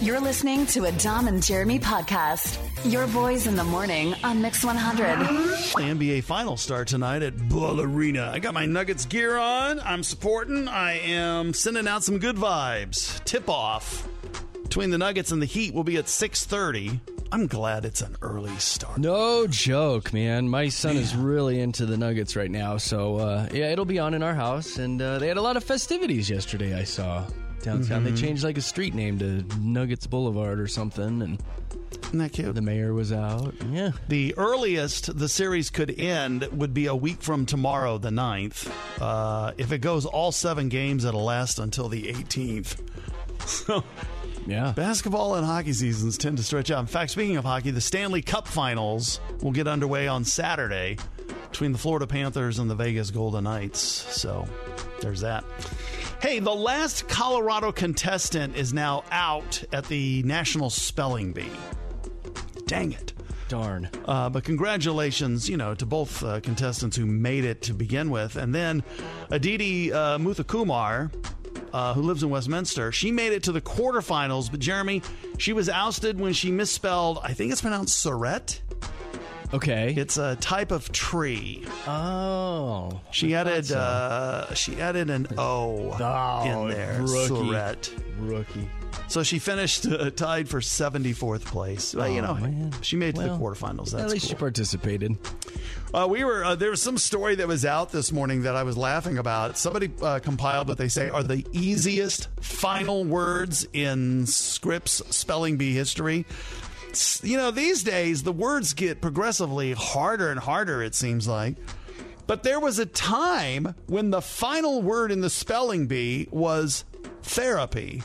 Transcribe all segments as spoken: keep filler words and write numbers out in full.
You're listening to a Dom and Jeremy podcast. Your boys in the morning on Mix one hundred. The N B A Finals start tonight at Ball Arena. I got my Nuggets gear on. I'm supporting. I am sending out some good vibes. Tip-off between the Nuggets and the Heat will be at six thirty. I'm glad it's an early start. No joke, man. My son yeah. is really into the Nuggets right now. So, uh, yeah, it'll be on in our house. And uh, they had a lot of festivities yesterday, I saw. Downtown. Mm-hmm. They changed like a street name to Nuggets Boulevard or something. And isn't that cute? The mayor was out. Yeah. The earliest the series could end would be a week from tomorrow, the ninth. Uh, if it goes all seven games, it'll last until the eighteenth. So... yeah. Basketball and hockey seasons tend to stretch out. In fact, speaking of hockey, the Stanley Cup Finals will get underway on Saturday between the Florida Panthers and the Vegas Golden Knights. So there's that. Hey, the last Colorado contestant is now out at the National Spelling Bee. Dang it. Darn. Uh, but congratulations, you know, to both uh, contestants who made it to begin with. And then Aditi uh, Muthukumar, Uh, who lives in Westminster. She made it to the quarterfinals, but Jeremy, she was ousted when she misspelled, I think it's pronounced Surette. Okay. It's a type of tree. Oh. She added so. uh, she added an O oh, in there. Rookie. Surette. Rookie. So she finished uh, tied for seventy-fourth place. Well, oh, you know, man. she made it well, to the quarterfinals. That's at least cool. she participated. Uh, we were uh, there was some story that was out this morning that I was laughing about. Somebody uh, compiled what they say are the easiest final words in Scripps Spelling Bee history. You know, these days the words get progressively harder and harder, it seems like. But there was a time when the final word in the spelling bee was therapy.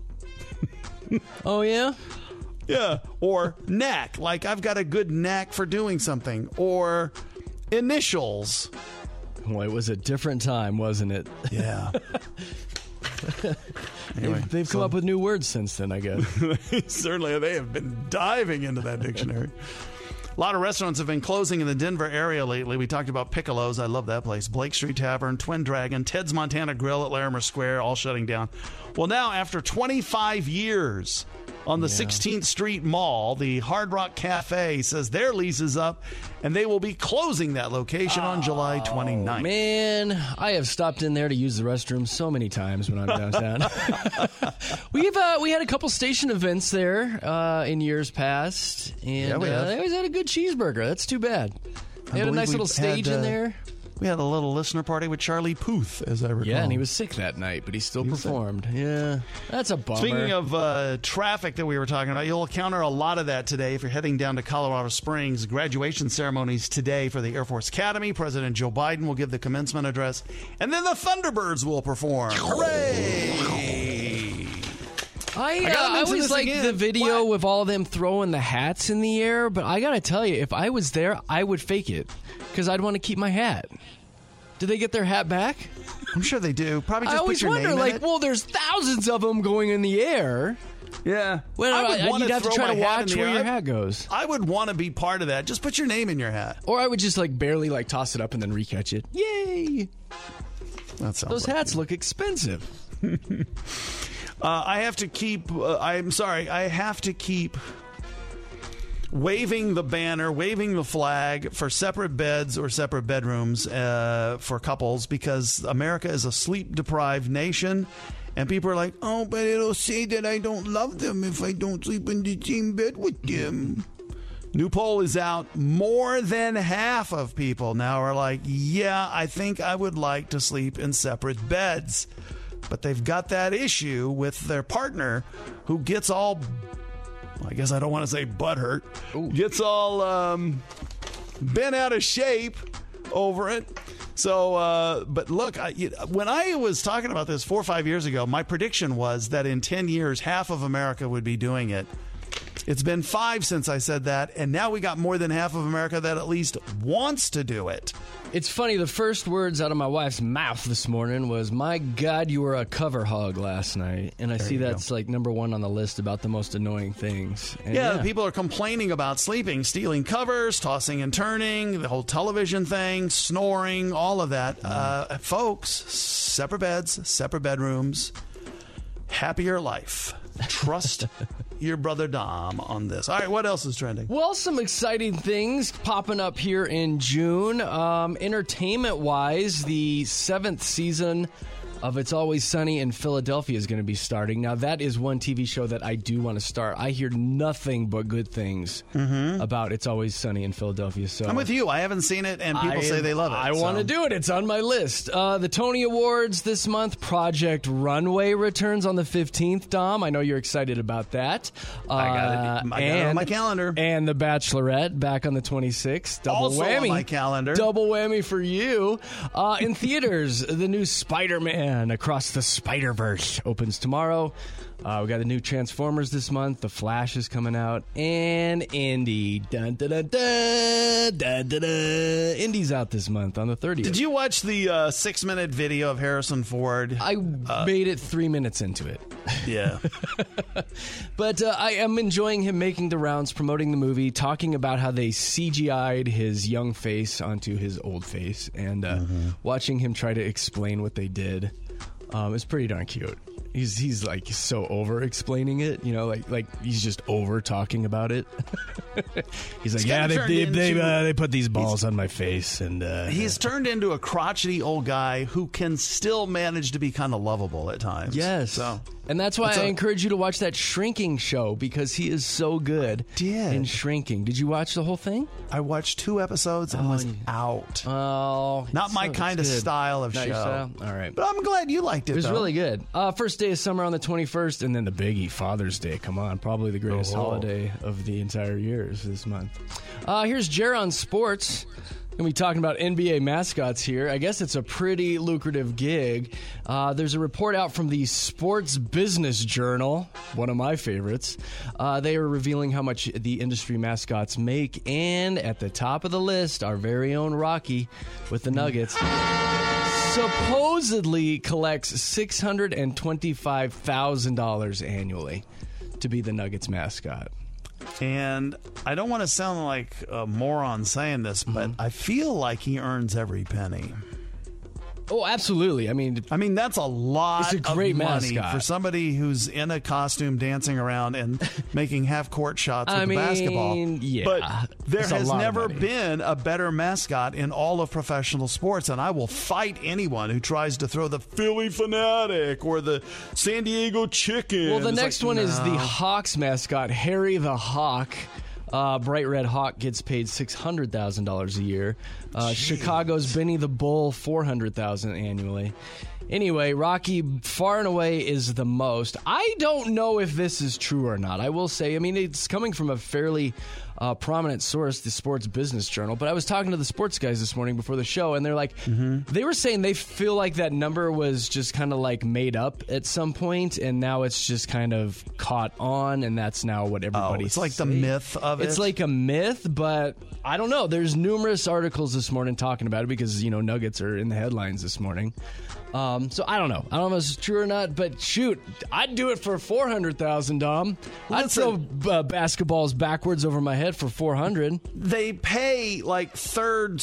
Oh, yeah? Yeah. Or knack, like I've got a good knack for doing something. Or initials. Well, it was a different time, wasn't it? Yeah. Anyway, they've they've so, come up with new words since then, I guess. Certainly, they have been diving into that dictionary. A lot of restaurants have been closing in the Denver area lately. We talked about Piccolo's. I love that place. Blake Street Tavern, Twin Dragon, Ted's Montana Grill at Larimer Square, all shutting down. Well, now, after twenty-five years on the yeah. sixteenth Street Mall, the Hard Rock Cafe says their lease is up, and they will be closing that location oh, on July twenty-ninth. Man, I have stopped in there to use the restroom so many times when I'm downtown. We've uh, we had a couple station events there uh, in years past, and yeah, we uh, they always had a good cheeseburger. That's too bad. They had a nice little stage had, uh, in there. We had a little listener party with Charlie Puth, as I recall. Yeah, and he was sick that night, but he still he performed. Yeah, that's a bummer. Speaking of uh, traffic that we were talking about, you'll encounter a lot of that today if you're heading down to Colorado Springs. Graduation ceremonies today for the Air Force Academy. President Joe Biden will give the commencement address, and then the Thunderbirds will perform. Hooray! I, uh, I, I always like the video what? with all of them throwing the hats in the air, but I gotta tell you, if I was there, I would fake it, because I'd want to keep my hat. Do they get their hat back? I'm sure they do. Probably just I always put your wonder, name like, in it. well, there's thousands of them going in the air. Yeah. Well, I would I, want you'd to have to throw try my to watch where air. your hat goes. I would want to be part of that. Just put your name in your hat. Or I would just, like, barely, like, toss it up and then recatch it. Yay! That sounds Those like hats you. look expensive. Uh, I have to keep, uh, I'm sorry, I have to keep waving the banner, waving the flag for separate beds or separate bedrooms uh, for couples, because America is a sleep-deprived nation, and people are like, oh, but it'll say that I don't love them if I don't sleep in the same bed with them. New poll is out. More than half of people now are like, yeah, I think I would like to sleep in separate beds. But they've got that issue with their partner who gets all, well, I guess I don't want to say butthurt, Ooh. gets all um, bent out of shape over it. So, uh, but look, I, when I was talking about this four or five years ago, my prediction was that in ten years, half of America would be doing it. It's been five since I said that, and now we got more than half of America that at least wants to do it. It's funny, the first words out of my wife's mouth this morning was, my God, you were a cover hog last night. And I there see that's go. like number one on the list about the most annoying things. And yeah, yeah, people are complaining about sleeping, stealing covers, tossing and turning, the whole television thing, snoring, all of that. Mm. Uh, folks, separate beds, separate bedrooms, happier life. Trust your brother Dom on this. All right, what else is trending? Well, some exciting things popping up here in June. Um, entertainment-wise, the seventh season of It's Always Sunny in Philadelphia is going to be starting. Now, that is one T V show that I do want to start. I hear nothing but good things mm-hmm. about It's Always Sunny in Philadelphia. So I'm with you. I haven't seen it, and people I, say they love it. I so. want to do it. It's on my list. Uh, the Tony Awards this month. Project Runway returns on the fifteenth, Dom. I know you're excited about that. Uh, I got it. I got and, it on my calendar. And The Bachelorette back on the twenty-sixth. Double also whammy. on my calendar. Double whammy for you. Uh, in theaters, the new Spider-Man Across the Spider-Verse opens tomorrow. Uh, we got the new Transformers this month. The Flash is coming out. And Indy. Dun, dun, dun, dun, dun, dun, dun. Indy's out this month on the thirtieth. Did you watch the uh, six-minute video of Harrison Ford? I uh, made it three minutes into it. Yeah. But uh, I am enjoying him making the rounds, promoting the movie, talking about how they C G I'd his young face onto his old face, and uh, mm-hmm. watching him try to explain what they did. Um, it's pretty darn cute. He's he's like so over explaining it, you know, like like he's just over talking about it. He's like, it's yeah, they they into, they, uh, they put these balls on my face, and uh, he's turned into a crotchety old guy who can still manage to be kind of lovable at times. Yes, so and that's why I up? encourage you to watch that Shrinking show because he is so good I did. in Shrinking. Did you watch the whole thing? I watched two episodes and oh, was yeah. out. Oh, not my so, kind of good. style of Not show. Your style? All right, but I'm glad you liked it. It was though. really good. Uh, first day of summer on the twenty-first, and then the biggie, Father's Day. Come on, probably the greatest oh, holiday of the entire year is this month. Uh, here's Jer on sports. Going to be talking about N B A mascots here. I guess it's a pretty lucrative gig. Uh, there's a report out from the Sports Business Journal, one of my favorites. Uh, they are revealing how much the industry mascots make, and at the top of the list, our very own Rocky with the Nuggets supposedly collects six hundred twenty-five thousand dollars annually to be the Nuggets mascot. And I don't want to sound like a moron saying this, but mm-hmm. I feel like he earns every penny. Oh, absolutely. I mean, I mean that's a lot it's a great of money mascot. for somebody who's in a costume dancing around and making half-court shots with I the mean, basketball. Yeah, but there it's has never money. been a better mascot in all of professional sports, and I will fight anyone who tries to throw the Philly Fanatic or the San Diego Chicken. Well, the it's next like, one no. is the Hawks mascot, Harry the Hawk. Uh, Bright Red Hawk gets paid six hundred thousand dollars a year. Uh, Chicago's Benny the Bull, four hundred thousand dollars annually. Anyway, Rocky far and away is the most. I don't know if this is true or not. I will say, I mean, it's coming from a fairly uh, prominent source, the Sports Business Journal. But I was talking to the sports guys this morning before the show, and they're like, mm-hmm. they were saying they feel like that number was just kind of like made up at some point, and now it's just kind of caught on, and that's now what everybody. Oh, it's like say. the myth of it. It's like a myth, but I don't know. There's numerous articles this morning talking about it because, you know, Nuggets are in the headlines this morning. Um, so I don't know. I don't know if it's true or not, but shoot, I'd do it for four hundred thousand dollars, Dom. I'd throw uh, basketballs backwards over my head for four hundred. They pay like third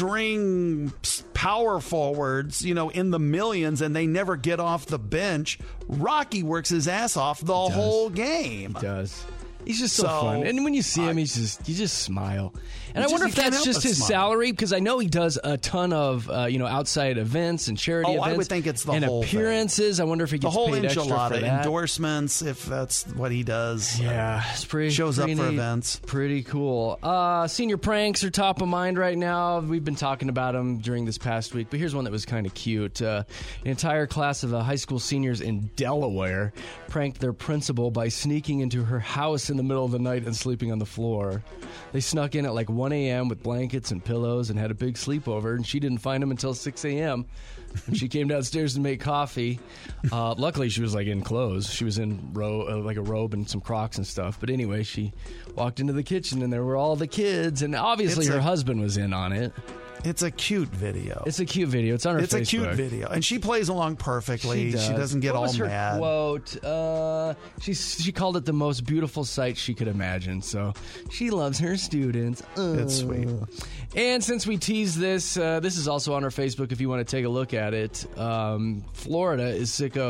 string power forwards, you know, in the millions, and they never get off the bench. Rocky works his ass off the whole game. He does. He's just so, so fun, and when you see him, I, he's just you just smile. And I just, wonder if that's just his smile. salary, because I know he does a ton of uh, you know outside events and charity oh, events. I would think it's the and whole appearances. Thing. I wonder if he gets the whole paid extra enchilada for that. endorsements, if that's what he does. Yeah, it's pretty. Shows pretty up for neat. events. Pretty cool. Uh, senior pranks are top of mind right now. We've been talking about them during this past week, but here's one that was kind of cute. Uh, an entire class of uh, high school seniors in Delaware pranked their principal by sneaking into her house in the middle of the night and sleeping on the floor. They snuck in at like one a.m. with blankets and pillows and had a big sleepover, and she didn't find them until six a.m. when she came downstairs to make coffee. Uh, luckily, she was like in clothes. She was in ro- uh, like a robe and some Crocs and stuff. But anyway, she walked into the kitchen, and there were all the kids, and obviously It's her a- husband was in on it. It's a cute video. It's a cute video. It's on her It's Facebook. a cute video, and she plays along perfectly. She, does. She doesn't get what all was her mad. Quote: uh, she she called it the most beautiful sight she could imagine. So she loves her students. Uh. It's sweet. And since we teased this, uh, this is also on our Facebook if you want to take a look at it. Um, Florida is sick of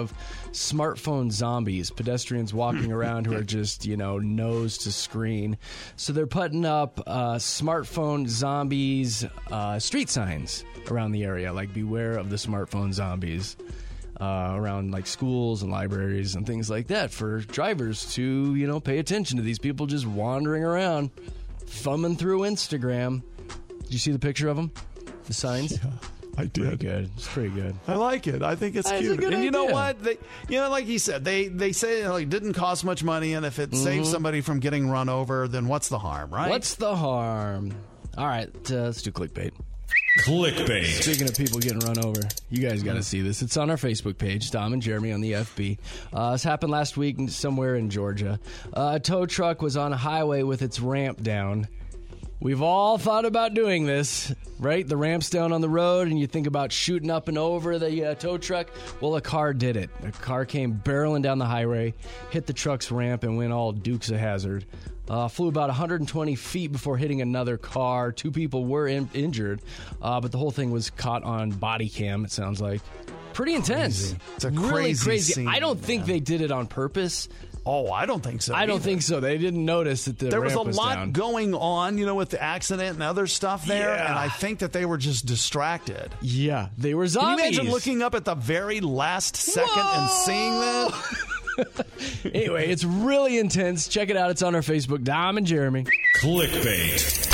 smartphone zombies, pedestrians walking around who are just, you know, nose to screen. So they're putting up uh, smartphone zombies uh, street signs around the area, like beware of the smartphone zombies. Uh, around like schools and libraries and things like that for drivers to, you know, pay attention to these people just wandering around, thumbing through Instagram. Did you see the picture of them? The signs? Yeah, I did. Pretty good. It's pretty good. I like it. I think it's That's cute. a good and you know idea. what? They, you know, like he said, they they say it like, didn't cost much money, and if it Mm-hmm. saves somebody from getting run over, then what's the harm, right? What's the harm? All right, uh, let's do clickbait. Clickbait. Speaking of people getting run over, you guys got to see this. It's on our Facebook page, Dom and Jeremy on the F B. Uh, this happened last week somewhere in Georgia. Uh, a tow truck was on a highway with its ramp down. We've all thought about doing this, right? The ramp's down on the road, and you think about shooting up and over the uh, tow truck. Well, a car did it. A car came barreling down the highway, hit the truck's ramp, and went all Dukes of Hazzard. Uh, flew about one hundred twenty feet before hitting another car. Two people were in- injured, uh, but the whole thing was caught on body cam, it sounds like. Pretty intense. Crazy. It's a really crazy crazy. scene, I don't think man. they did it on purpose. Oh, I don't think so. I don't either. think so. They didn't notice that the There was ramp a was lot down. going on, you know, with the accident and other stuff there, Yeah. and I think that they were just distracted. Yeah, they were Can zombies. you imagine looking up at the very last second Whoa! and seeing that? Anyway, it's really intense. Check it out. It's on our Facebook. Dom and Jeremy. Clickbait.